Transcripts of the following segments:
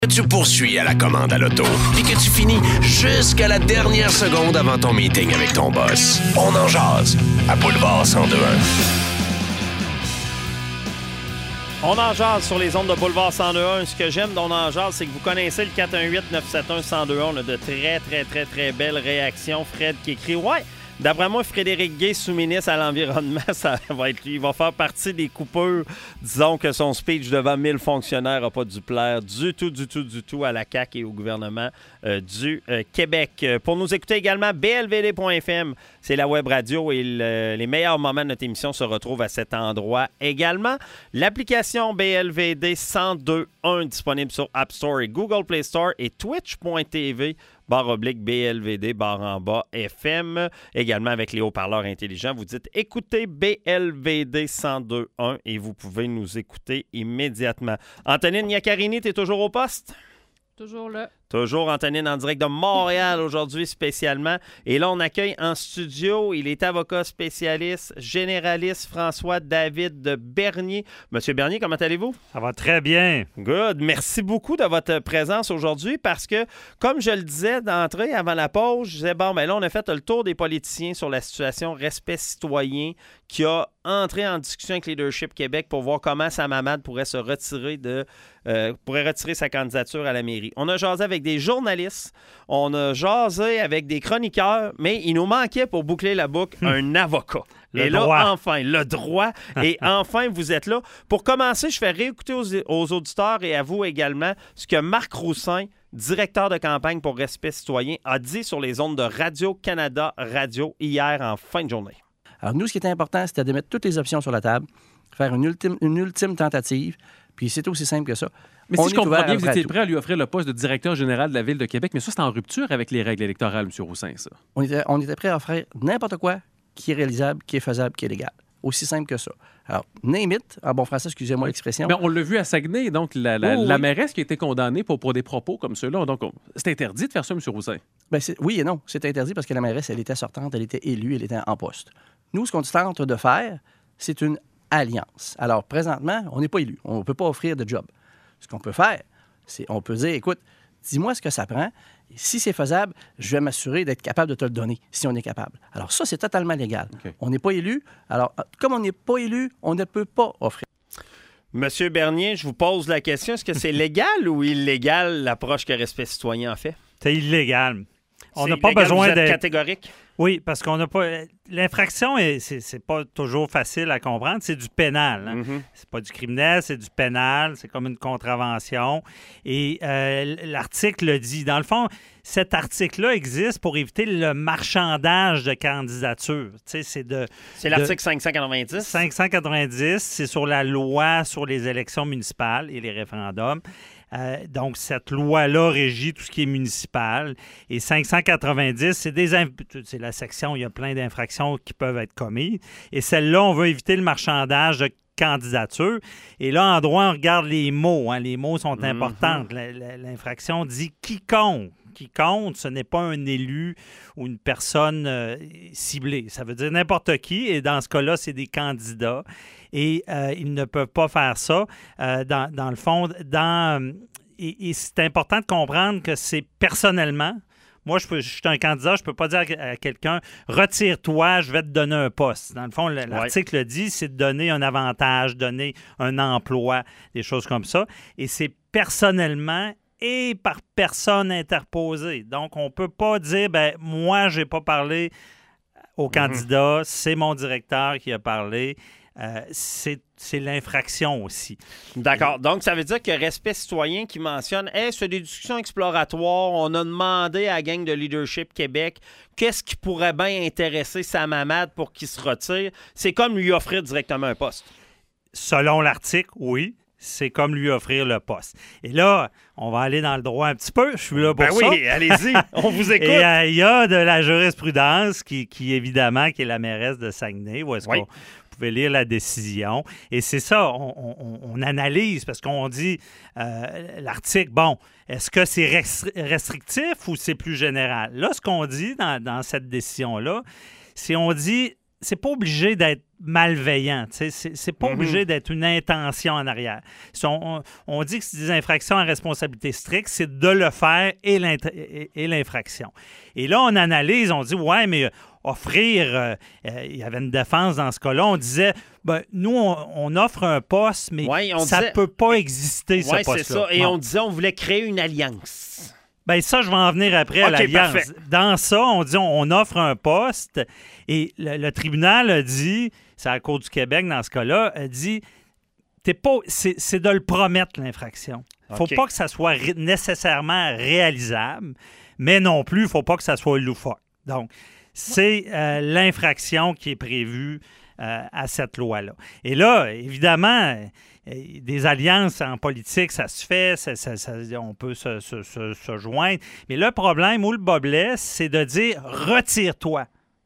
Que tu poursuis à la commande à l'auto, puis que tu finis jusqu'à la dernière seconde avant ton meeting avec ton boss. On en jase à Boulevard 102.1. On en jase sur les ondes de Boulevard 102.1. Ce que j'aime d'On en jase, c'est que vous connaissez le 418-971-1021. On a de très belles réactions. Fred qui écrit « Ouais, d'après moi, Frédéric Gay, sous-ministre à l'Environnement, ça va être lui. Il va faire partie des coupeurs. Disons que son speech devant 1000 fonctionnaires n'a pas dû plaire du tout à la CAQ et au gouvernement du Québec. Pour nous écouter également, blvd.fm, c'est la web radio et les meilleurs moments de notre émission se retrouvent à cet endroit également. L'application BLVD 102.1 disponible sur App Store et Google Play Store et twitch.tv /BLVD /FM. Également avec les haut-parleurs intelligents, vous dites écoutez BLVD 102.1 et vous pouvez nous écouter immédiatement. Antonine Iaccarini, tu es toujours au poste? Toujours là. Toujours Antonine en direct de Montréal aujourd'hui spécialement. Et là, on accueille en studio, il est avocat spécialiste, généraliste François-David Bernier. Monsieur Bernier, comment allez-vous? Ça va très bien. Good. Merci beaucoup de votre présence aujourd'hui parce que, comme je le disais d'entrée avant la pause, je disais, bon, ben là, on a fait le tour des politiciens sur la situation respect citoyen qui a entré en discussion avec Leadership Québec pour voir comment Sam Hamad pourrait se retirer pourrait retirer sa candidature à la mairie. On a jasé avec des journalistes, on a jasé avec des chroniqueurs, mais il nous manquait pour boucler la boucle un avocat. Le droit. Enfin, le droit. Et enfin, vous êtes là. Pour commencer, je fais réécouter aux auditeurs et à vous également ce que Marc Roussin, directeur de campagne pour Respect citoyen, a dit sur les ondes de Radio-Canada Radio hier en fin de journée. Alors, nous, ce qui était important, c'était de mettre toutes les options sur la table, faire une ultime tentative, puis c'est aussi simple que ça. Mais si je comprends bien, vous étiez prêt à lui offrir le poste de directeur général de la Ville de Québec, mais ça, c'est en rupture avec les règles électorales, M. Roussin, ça. On était prêt à offrir n'importe quoi qui est réalisable, qui est faisable, qui est légal. Aussi simple que ça. Alors, name it, en bon français, excusez-moi l'expression. Mais on l'a vu à Saguenay, donc la mairesse qui a été condamnée pour des propos comme ceux-là. Donc, c'est interdit de faire ça, M. Roussin. Bien, oui et non. C'est interdit parce que la mairesse, elle était sortante, elle était élue, elle était en poste. Nous, ce qu'on tente de faire, c'est une alliance. Alors, présentement, on n'est pas élu. On ne peut pas offrir de job. Ce qu'on peut faire, c'est on peut dire, écoute, dis-moi ce que ça prend. Et si c'est faisable, je vais m'assurer d'être capable de te le donner, si on est capable. Alors ça, c'est totalement légal. Okay. On n'est pas élu. Alors, comme on n'est pas élu, on ne peut pas offrir. Monsieur Bernier, je vous pose la question. Est-ce que c'est légal ou illégal l'approche que Respect citoyen a fait? C'est illégal. On n'a pas besoin d'être catégorique. Oui, parce qu'on n'a pas. L'infraction, c'est pas toujours facile à comprendre. C'est du pénal. Hein? Mm-hmm. C'est pas du criminel, c'est du pénal. C'est comme une contravention. Et l'article le dit. Dans le fond, cet article-là existe pour éviter le marchandage de candidature. C'est l'article 590. 590, c'est sur la loi sur les élections municipales et les référendums. Donc, cette loi-là régit tout ce qui est municipal. Et 590, c'est la section, il y a plein d'infractions qui peuvent être commises. Et celle-là, on veut éviter le marchandage de candidature. Et là, en droit, on regarde les mots. Hein. Les mots sont importants. L'infraction dit « quiconque ». Qui compte, ce n'est pas un élu ou une personne ciblée. Ça veut dire n'importe qui, et dans ce cas-là, c'est des candidats. Et ils ne peuvent pas faire ça. Dans le fond, et c'est important de comprendre que c'est personnellement. Moi, je suis un candidat, je ne peux pas dire à quelqu'un « retire-toi, je vais te donner un poste ». Dans le fond, l'article le dit, c'est de donner un avantage, donner un emploi, des choses comme ça. Et c'est personnellement et par personne interposée. Donc, on ne peut pas dire, moi, je n'ai pas parlé au candidat, c'est mon directeur qui a parlé. C'est l'infraction aussi. D'accord. Donc, ça veut dire que Respect citoyen qui mentionne « c'est des discussions exploratoires, on a demandé à la gang de Leadership Québec qu'est-ce qui pourrait bien intéresser Sam Hamad pour qu'il se retire. » C'est comme lui offrir directement un poste. Selon l'article, oui. C'est comme lui offrir le poste. Et là, on va aller dans le droit un petit peu. Je suis là pour ça. Oui, allez-y, on vous écoute. Et il y a de la jurisprudence qui évidemment, qui est la mairesse de Saguenay, où est-ce qu'on pouvait lire la décision. Et c'est ça, on analyse, parce qu'on dit, l'article, est-ce que c'est restrictif ou c'est plus général? Là, ce qu'on dit dans cette décision-là, c'est on dit, c'est pas obligé d'être malveillant. C'est pas obligé d'être une intention en arrière. Si on dit que c'est des infractions à responsabilité stricte, c'est de le faire et l'infraction. Et là, on analyse, on dit, ouais, mais offrir, il y avait une défense dans ce cas-là, on disait, nous, on offre un poste, mais ça ne peut pas exister, ce poste-là. Oui, c'est ça. Et on disait, on voulait créer une alliance. Bien, ça, je vais en venir après à l'alliance. Parfait. Dans ça, on dit on offre un poste et le tribunal a dit, c'est à la Cour du Québec dans ce cas-là, a dit c'est de le promettre, l'infraction. Il ne faut pas que ça soit nécessairement réalisable, mais non plus, il ne faut pas que ça soit loufoque. Donc, c'est l'infraction qui est prévue à cette loi-là. Et là, évidemment, des alliances en politique, ça se fait, on peut se joindre. Mais le problème où le bas blesse, c'est de dire « retire-toi,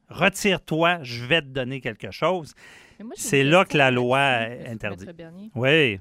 je vais te donner quelque chose ». C'est là que la loi interdit. Oui.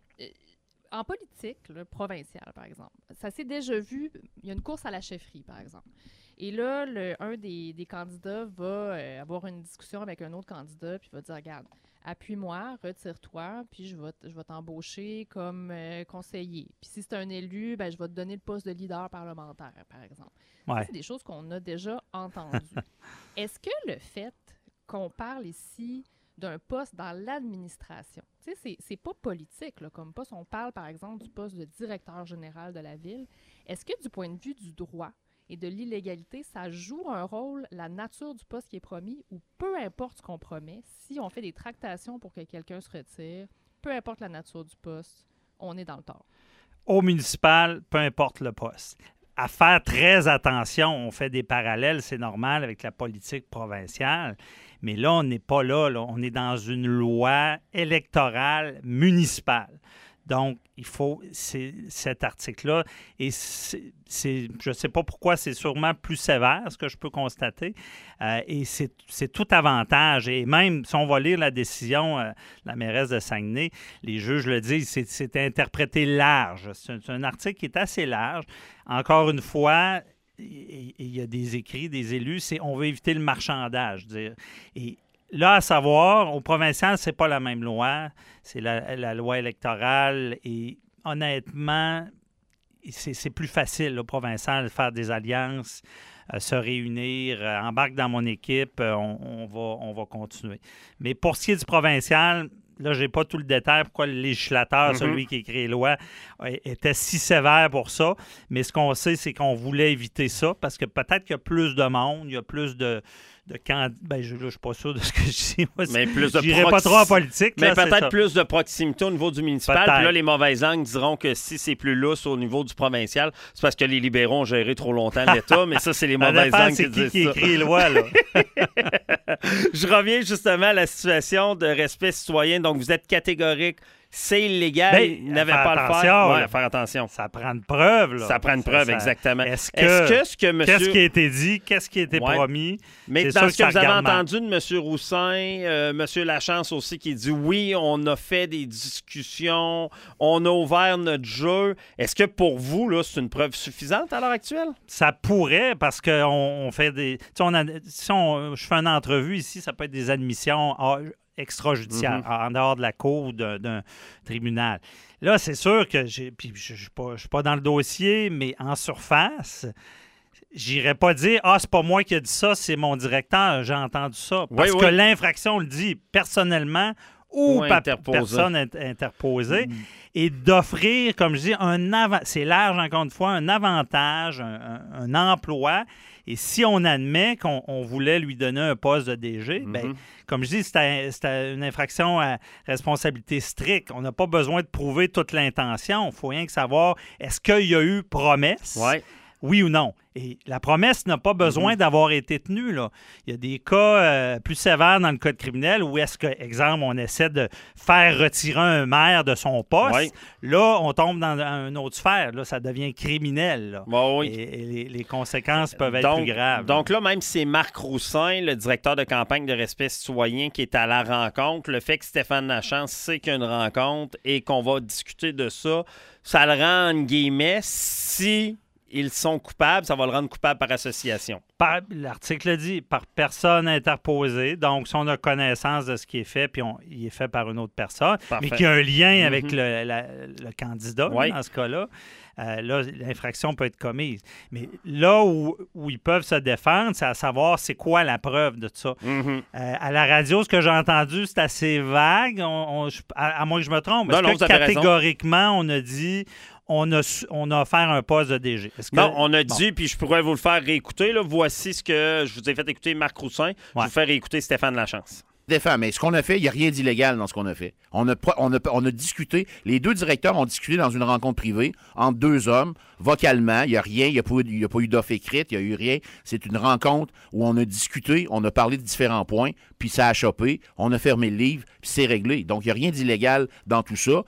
En politique, provinciale, par exemple, ça s'est déjà vu, il y a une course à la chefferie, par exemple. Et là, un des candidats va avoir une discussion avec un autre candidat, puis va dire, regarde, appuie-moi, retire-toi, puis je vais t'embaucher comme conseiller. Puis si c'est un élu, je vais te donner le poste de leader parlementaire, par exemple. Ouais. Ça, c'est des choses qu'on a déjà entendues. Est-ce que le fait qu'on parle ici d'un poste dans l'administration, tu sais, c'est pas politique, là, comme poste. On parle, par exemple, du poste de directeur général de la ville. Est-ce que du point de vue du droit et de l'illégalité, ça joue un rôle, la nature du poste qui est promis, ou peu importe ce qu'on promet, si on fait des tractations pour que quelqu'un se retire, peu importe la nature du poste, on est dans le tort. Au municipal, peu importe le poste. À faire très attention, on fait des parallèles, c'est normal avec la politique provinciale, mais là, on n'est pas là, on est dans une loi électorale municipale. Donc, il faut cet article-là. Et je ne sais pas pourquoi, c'est sûrement plus sévère, ce que je peux constater. Et c'est tout avantage. Et même si on va lire la décision de la mairesse de Saguenay, les juges le disent, c'est interprété large. C'est un article qui est assez large. Encore une fois, il y a des écrits des élus, on veut éviter le marchandage. Et là, à savoir, au provincial, c'est pas la même loi. C'est la loi électorale. Et honnêtement, c'est plus facile au provincial de faire des alliances, se réunir, embarque dans mon équipe, on va continuer. Mais pour ce qui est du provincial, là, je n'ai pas tout le détail pourquoi le législateur, celui qui écrit les lois, était si sévère pour ça. Mais ce qu'on sait, c'est qu'on voulait éviter ça parce que peut-être qu'il y a plus de monde, il y a plus de je ne suis pas sûr de ce que je dis. Moi, mais plus de j'irai pas trop en politique. Mais là, peut-être plus de proximité au niveau du municipal. Peut-être. Puis là, les mauvaises langues diront que si c'est plus lousse au niveau du provincial, c'est parce que les libéraux ont géré trop longtemps l'État. Mais ça, c'est les mauvaises langues qui disent ça. C'est qui écrit les lois, là? Je reviens justement à la situation de respect citoyen. Donc, vous êtes catégorique. C'est illégal, il n'avait pas à le faire. Ouais, faire attention. Ça prend une preuve, là. Ça prend une preuve, exactement. Est-ce que monsieur... Qu'est-ce qui a été dit? Qu'est-ce qui a été promis? Mais dans ce que vous avez entendu de M. Roussin, M. Lachance aussi, qui dit oui, on a fait des discussions, on a ouvert notre jeu. Est-ce que pour vous, là, c'est une preuve suffisante à l'heure actuelle? Ça pourrait, parce qu'on fait des... je fais une entrevue ici, ça peut être des admissions extrajudiciaire, en dehors de la cour ou d'un tribunal. Là, c'est sûr que je ne suis pas dans le dossier, mais en surface, j'irais pas dire « Ah, c'est pas moi qui ai dit ça, c'est mon directeur, j'ai entendu ça. » Parce que l'infraction le dit personnellement ou par personne interposée. Et d'offrir, comme je dis, c'est large encore une fois, un avantage, un emploi. Et si on admet qu'on voulait lui donner un poste de DG, bien, comme je dis, c'était une infraction à responsabilité stricte. On n'a pas besoin de prouver toute l'intention. Il faut rien que savoir, est-ce qu'il y a eu promesse? Oui ou non? Et la promesse n'a pas besoin d'avoir été tenue, là. Il y a des cas plus sévères dans le code criminel où est-ce que, exemple, on essaie de faire retirer un maire de son poste. Là, on tombe dans une autre sphère. Là, ça devient criminel. Là. Et les conséquences peuvent être plus graves. Donc là, même si c'est Marc Roussin, le directeur de campagne de respect citoyen, qui est à la rencontre, le fait que Stéphane Lachance sait qu'il y a une rencontre et qu'on va discuter de ça, ça le rend, en guillemets, si ils sont coupables, ça va le rendre coupable par association. L'article dit par personne interposée. Donc, si on a connaissance de ce qui est fait, puis il est fait par une autre personne, mais qui a un lien avec le candidat, dans ce cas-là, là, l'infraction peut être commise. Mais là où ils peuvent se défendre, c'est à savoir c'est quoi la preuve de ça. À la radio, ce que j'ai entendu, c'est assez vague, à moins que je me trompe. Est-ce que catégoriquement, on a dit... On a offert un poste de DG. Non, on a dit, puis je pourrais vous le faire réécouter. Là. Voici ce que je vous ai fait écouter Marc Roussin. Je vais vous faire réécouter Stéphane Lachance. Mais ce qu'on a fait, il n'y a rien d'illégal dans ce qu'on a fait. On a discuté, les deux directeurs ont discuté dans une rencontre privée entre deux hommes, vocalement, il n'y a rien, il n'y a pas eu d'offre écrite, il n'y a eu rien. C'est une rencontre où on a discuté, on a parlé de différents points, puis ça a chopé, on a fermé le livre, puis c'est réglé. Donc, il n'y a rien d'illégal dans tout ça.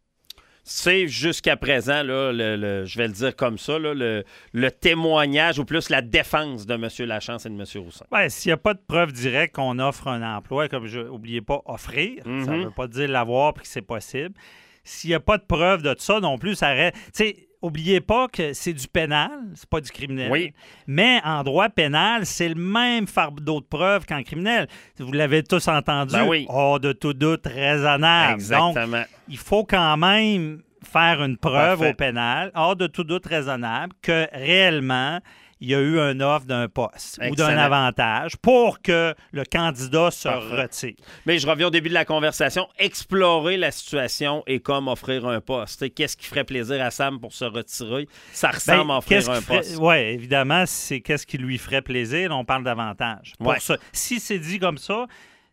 C'est jusqu'à présent, là, je vais le dire comme ça, là, le témoignage ou plus la défense de M. Lachance et de M. Roussin. Bien, s'il n'y a pas de preuve directe qu'on offre un emploi, comme n'oubliez pas, offrir, ça ne veut pas dire l'avoir et que c'est possible. S'il n'y a pas de preuve de ça non plus, ça reste... Tu sais, n'oubliez pas que c'est du pénal, c'est pas du criminel. Oui. Mais en droit pénal, c'est le même fardeau de preuves qu'en criminel. Vous l'avez tous entendu. Ben oui. Hors de tout doute raisonnable. Exactement. Donc, il faut quand même faire une preuve au pénal, hors de tout doute raisonnable, que réellement, il y a eu une offre d'un poste ou d'un avantage pour que le candidat se retire. Mais je reviens au début de la conversation. Explorer la situation est comme offrir un poste. Qu'est-ce qui ferait plaisir à Sam pour se retirer? Ça ressemble à offrir un poste. Oui, évidemment, c'est qu'est-ce qui lui ferait plaisir. Là, on parle d'avantage. Si c'est dit comme ça,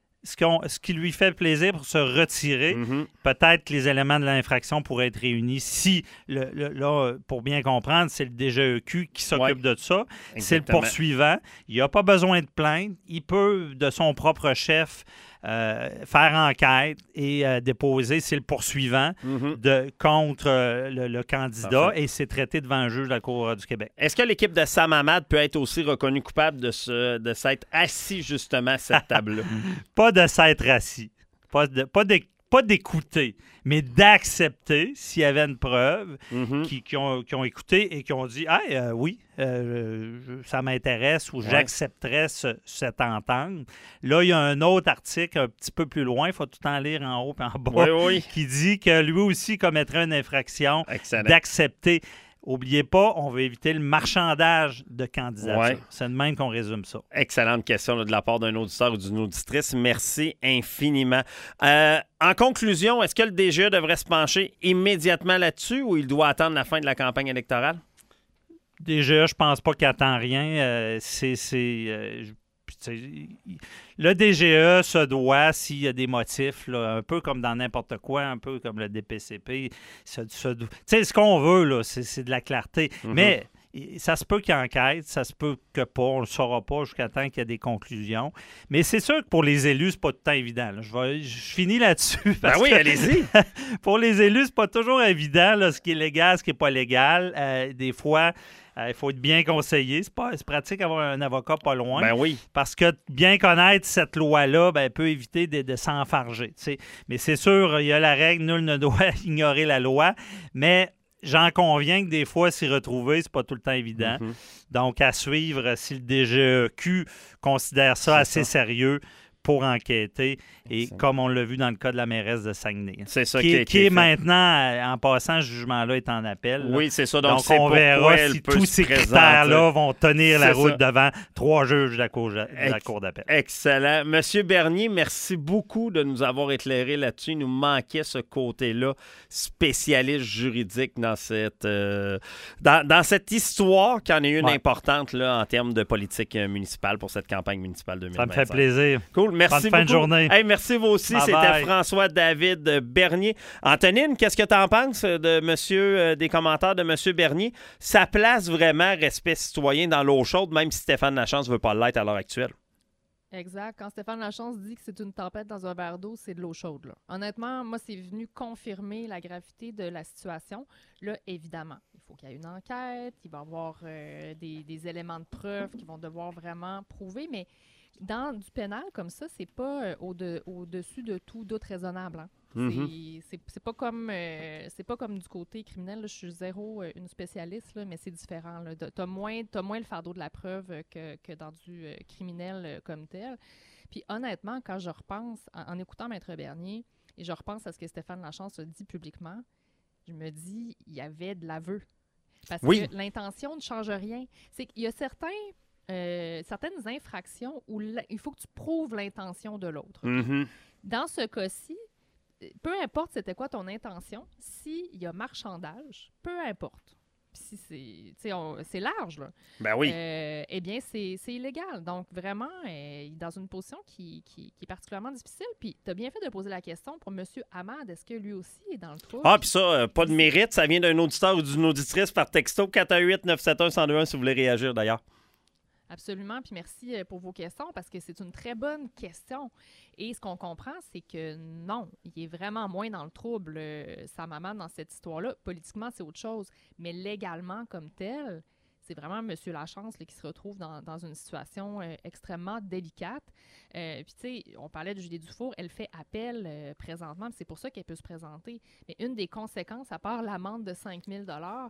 ce qui lui fait plaisir pour se retirer, peut-être que les éléments de l'infraction pourraient être réunis si, là, pour bien comprendre, c'est le DGEQ qui s'occupe de ça. Exactement. C'est le poursuivant. Il n'a pas besoin de plainte. Il peut, de son propre chef, faire enquête et déposer, c'est le poursuivant contre le candidat et c'est traité devant un juge de la Cour du Québec. Est-ce que l'équipe de Sam Hamad peut être aussi reconnue coupable de s'être assis justement à cette table-là? Pas de s'être assis. Pas d'écouter, mais d'accepter s'il y avait une preuve qui ont écouté et qui ont dit « Hey, oui, ça m'intéresse » ou « J'accepterais cette entente ». Là, il y a un autre article un petit peu plus loin, il faut tout en lire en haut et en bas, qui dit que lui aussi commettrait une infraction d'accepter. N'oubliez pas, on veut éviter le marchandage de candidature. C'est de même qu'on résume ça. Excellente question là, de la part d'un auditeur ou d'une auditrice. Merci infiniment. En conclusion, est-ce que le DGE devrait se pencher immédiatement là-dessus ou il doit attendre la fin de la campagne électorale? DGE, je pense pas qu'il attend rien. Le DGE se doit, s'il y a des motifs, là, un peu comme dans n'importe quoi, un peu comme le DPCP, ce qu'on veut, là, c'est de la clarté. Mais ça se peut qu'il enquête, ça se peut que pas, on ne le saura pas jusqu'à temps qu'il y ait des conclusions. Mais c'est sûr que pour les élus, c'est pas tout le temps évident. Là. Je finis là-dessus. Ben oui, allez-y! Pour les élus, c'est pas toujours évident, là, ce qui est légal, ce qui n'est pas légal. Des fois... il faut être bien conseillé. C'est pratique d'avoir un avocat pas loin. Ben oui. Parce que bien connaître cette loi-là peut éviter de s'enfarger. T'sais. Mais c'est sûr, il y a la règle, nul ne doit ignorer la loi. Mais j'en conviens que des fois, s'y retrouver, c'est pas tout le temps évident. Donc, à suivre si le DGEQ considère ça assez sérieux pour enquêter, et comme on l'a vu dans le cas de la mairesse de Saguenay. C'est ça qui est maintenant, en passant, ce jugement-là est en appel. Là. Oui, c'est ça. Donc on verra si tous ces critères-là vont tenir la route devant 3 juges de la Cour d'appel. Excellent. Monsieur Bernier, merci beaucoup de nous avoir éclairé là-dessus. Il nous manquait ce côté-là, spécialiste juridique dans cette histoire qui en est une importante là, en termes de politique municipale pour cette campagne municipale 2025. Ça me fait plaisir. Cool, merci beaucoup. Fin de journée. Hey, merci vous aussi. C'était François-David Bernier. Antonine, qu'est-ce que tu en penses des commentaires de M. Bernier? Ça place vraiment respect citoyen dans l'eau chaude, même si Stéphane Lachance ne veut pas l'être à l'heure actuelle. Exact. Quand Stéphane Lachance dit que c'est une tempête dans un verre d'eau, c'est de l'eau chaude. Là. Honnêtement, moi, c'est venu confirmer la gravité de la situation. Là, évidemment, il faut qu'il y ait une enquête, il va y avoir des éléments de preuve qui vont devoir vraiment prouver, mais dans du pénal comme ça, c'est pas au-dessus de tout doute raisonnable. Hein. C'est pas comme du côté criminel. Là, je suis zéro une spécialiste, là, mais c'est différent. T'as moins le fardeau de la preuve que dans du criminel comme tel. Puis honnêtement, quand je repense, en écoutant Maître Bernier, et je repense à ce que Stéphane Lachance a dit publiquement, je me dis, il y avait de l'aveu. Parce que l'intention ne change rien. C'est qu'il y a certaines infractions où il faut que tu prouves l'intention de l'autre. Dans ce cas-ci, peu importe c'était quoi ton intention, s'il y a marchandage, peu importe. Puis si c'est large, là. Ben oui. Eh bien, c'est illégal. Donc, vraiment, dans une position qui est particulièrement difficile. Puis, tu as bien fait de poser la question pour M. Hamad. Est-ce que lui aussi est dans le trou? Ah, puis ça, pas de mérite. Ça vient d'un auditeur ou d'une auditrice par texto. 418-971-1021 si vous voulez réagir, d'ailleurs. Absolument. Puis merci pour vos questions parce que c'est une très bonne question. Et ce qu'on comprend, c'est que non, il est vraiment moins dans le trouble, sa maman, dans cette histoire-là. Politiquement, c'est autre chose. Mais légalement, comme tel, c'est vraiment M. Lachance là, qui se retrouve dans une situation extrêmement délicate. Puis, tu sais, on parlait de Julie Dufour, elle fait appel présentement, c'est pour ça qu'elle peut se présenter. Mais une des conséquences, à part l'amende de 5 000 $,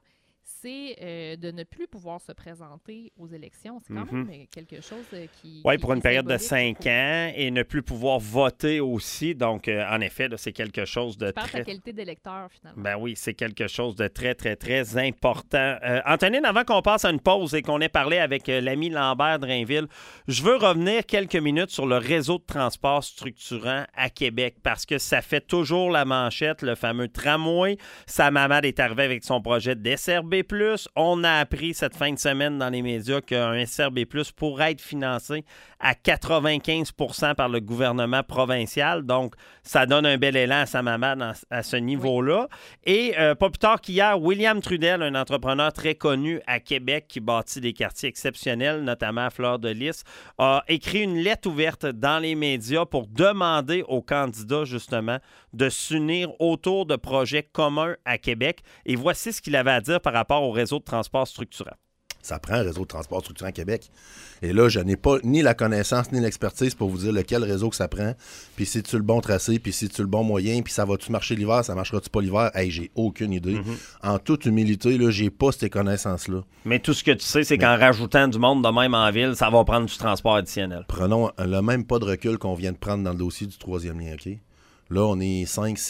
c'est de ne plus pouvoir se présenter aux élections. C'est quand même quelque chose qui... Oui, pour une période de symbolique, 5 ans et ne plus pouvoir voter aussi. Donc, en effet, là, c'est quelque chose de tu perds très... ta qualité d'électeur, finalement. Ben oui, c'est quelque chose de très, très, très important. Antonine, avant qu'on passe à une pause et qu'on ait parlé avec l'ami Lambert Drainville, je veux revenir quelques minutes sur le réseau de transport structurant à Québec parce que ça fait toujours la manchette, le fameux tramway. Sam Hamad est arrivé avec son projet d'SRB+. On a appris cette fin de semaine dans les médias qu'un SRB+, pourrait être financé à 95 % par le gouvernement provincial. Donc, ça donne un bel élan à Sam Hamad à ce niveau-là. Et pas plus tard qu'hier, William Trudel, un entrepreneur très connu à Québec qui bâtit des quartiers exceptionnels, notamment à Fleur-de-Lys, a écrit une lettre ouverte dans les médias pour demander aux candidats, justement, de s'unir autour de projets communs à Québec. Et voici ce qu'il avait à dire par rapport au réseau de transport structurant. Ça prend un réseau de transport structurant à Québec. Et là, je n'ai pas ni la connaissance ni l'expertise pour vous dire lequel réseau que ça prend, puis c'est-tu le bon tracé, puis c'est-tu le bon moyen, puis ça va-tu marcher l'hiver, ça marchera-tu pas l'hiver? Hey, j'ai aucune idée. En toute humilité, là, j'ai pas ces connaissances-là. Mais tout ce que tu sais, c'est qu'en rajoutant du monde de même en ville, ça va prendre du transport additionnel. Prenons le même pas de recul qu'on vient de prendre dans le dossier du troisième lien, OK? Là, on est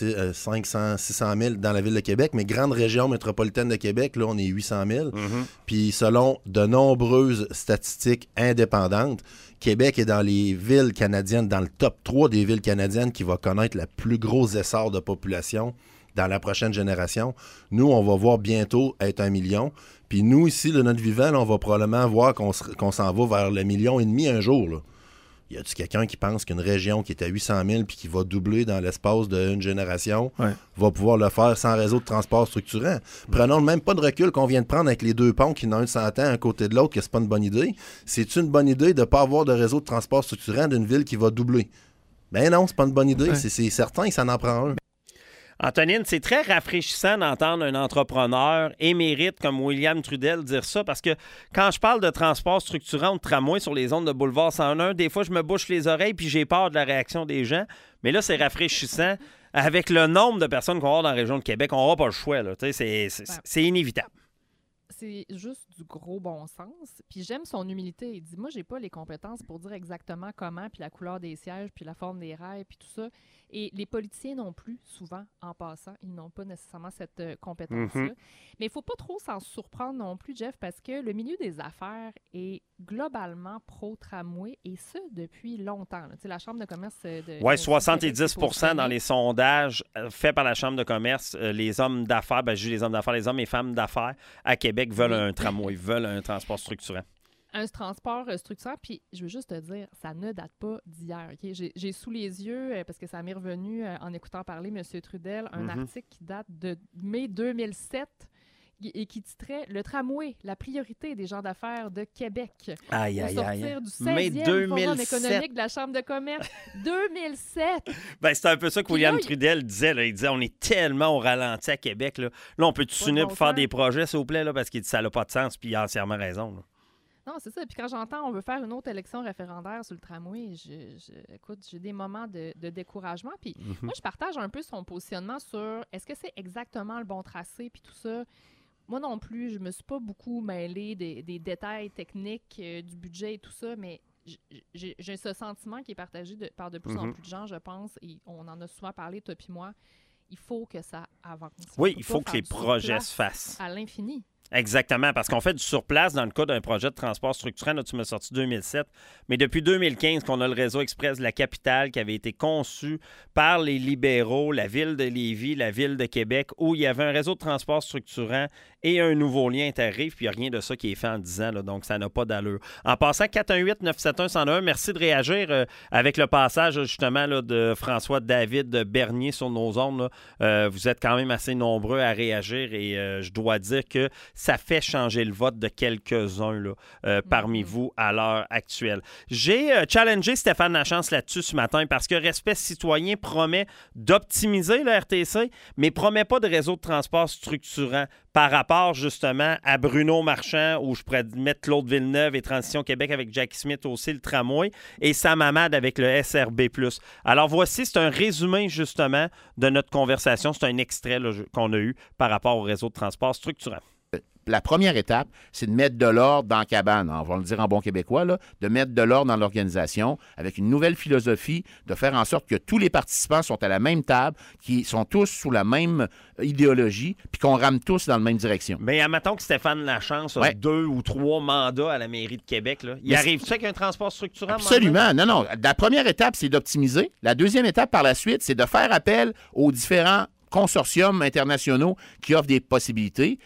500, 600 000 dans la ville de Québec, mais grande région métropolitaine de Québec, là, on est 800 000. Puis selon de nombreuses statistiques indépendantes, Québec est dans les villes canadiennes, dans le top 3 des villes canadiennes qui va connaître le plus gros essor de population dans la prochaine génération. Nous, on va voir bientôt être 1 million. Puis nous, ici, de notre vivant, là, on va probablement voir qu'on s'en va vers le 1,5 million un jour, là. Y a-tu quelqu'un qui pense qu'une région qui est à 800 000 puis qui va doubler dans l'espace d'une génération va pouvoir le faire sans réseau de transport structurant? Prenons même pas de recul qu'on vient de prendre avec les deux ponts qui n'ont un 100 ans à côté de l'autre, que c'est pas une bonne idée. C'est une bonne idée de ne pas avoir de réseau de transport structurant d'une ville qui va doubler? Ben non, c'est pas une bonne idée. C'est certain que ça en prend un. Antonine, c'est très rafraîchissant d'entendre un entrepreneur émérite comme William Trudel dire ça parce que quand je parle de transport structurant de tramway sur les ondes de Boulevard 101, des fois, je me bouche les oreilles puis j'ai peur de la réaction des gens. Mais là, c'est rafraîchissant. Avec le nombre de personnes qu'on va avoir dans la région de Québec, on n'aura pas le choix. Là. C'est inévitable. C'est juste du gros bon sens. Puis j'aime son humilité. Il dit, moi, j'ai pas les compétences pour dire exactement comment, puis la couleur des sièges, puis la forme des rails, puis tout ça. Et les politiciens non plus, souvent, en passant, ils n'ont pas nécessairement cette compétence-là. Mais il faut pas trop s'en surprendre non plus, Jeff, parce que le milieu des affaires est globalement pro-tramway, et ça depuis longtemps. Tu sais, la Chambre de commerce... Oui, 70 % dans les sondages faits par la Chambre de commerce, les hommes d'affaires, je dis les hommes d'affaires, les hommes et femmes d'affaires à Québec veulent un tramway, veulent un transport structurant. Un transport structurant, puis je veux juste te dire, ça ne date pas d'hier. Okay? J'ai sous les yeux, parce que ça m'est revenu en écoutant parler M. Trudel, un article qui date de mai 2007 et qui titrait « Le tramway, la priorité des gens d'affaires de Québec ». Aïe, aïe, aïe. Sortir du 16e Forum économique de la Chambre de commerce. 2007! Ben, c'est un peu ça que William Trudel disait. Là. Il disait, on est tellement au ralenti à Québec. Là on peut s'unir pour faire des projets, s'il vous plaît, là, parce qu'il dit ça n'a pas de sens, puis il a entièrement raison. Là. Non, c'est ça. Puis quand j'entends on veut faire une autre élection référendaire sur le tramway, écoute, j'ai des moments de découragement. Puis moi, je partage un peu son positionnement sur est-ce que c'est exactement le bon tracé puis tout ça. Moi non plus, je me suis pas beaucoup mêlée des détails techniques du budget et tout ça, mais j'ai ce sentiment qui est partagé par de plus en plus de gens, je pense, et on en a souvent parlé, toi puis moi. Il faut que ça avance. Oui, il faut que les projets se fassent. À l'infini. Exactement, parce qu'on fait du surplace dans le cas d'un projet de transport structurant. Là, tu m'as sorti 2007. Mais depuis 2015 qu'on a le réseau express de la capitale qui avait été conçu par les libéraux, la ville de Lévis, la ville de Québec, où il y avait un réseau de transport structurant et un nouveau lien interrive, puis il n'y a rien de ça qui est fait en 10 ans, là, donc ça n'a pas d'allure. En passant, 418-971-1001, merci de réagir avec le passage justement là, de François-David Bernier sur nos ondes. Vous êtes quand même assez nombreux à réagir et je dois dire que ça fait changer le vote de quelques-uns là, parmi vous à l'heure actuelle. J'ai challengé Stéphane Lachance là-dessus ce matin parce que Respect citoyen promet d'optimiser le RTC, mais promet pas de réseau de transport structurant par rapport justement à Bruno Marchand, où je pourrais mettre Claude Villeneuve et Transition Québec avec Jackie Smith aussi, le tramway, et Sam Hamad avec le SRB+. Alors voici, c'est un résumé justement de notre conversation. C'est un extrait là, qu'on a eu par rapport au réseau de transport structurant. La première étape, c'est de mettre de l'ordre dans la cabane, on va le dire en bon québécois, là, de mettre de l'ordre dans l'organisation avec une nouvelle philosophie, de faire en sorte que tous les participants sont à la même table, qui sont tous sous la même idéologie, puis qu'on rame tous dans la même direction. Mais admettons que Stéphane Lachance a 2 ou 3 mandats à la mairie de Québec. Là. Il arrive-tu avec un transport structurant? Absolument. Non. La première étape, c'est d'optimiser. La deuxième étape, par la suite, c'est de faire appel aux différents consortiums internationaux qui offrent des possibilités.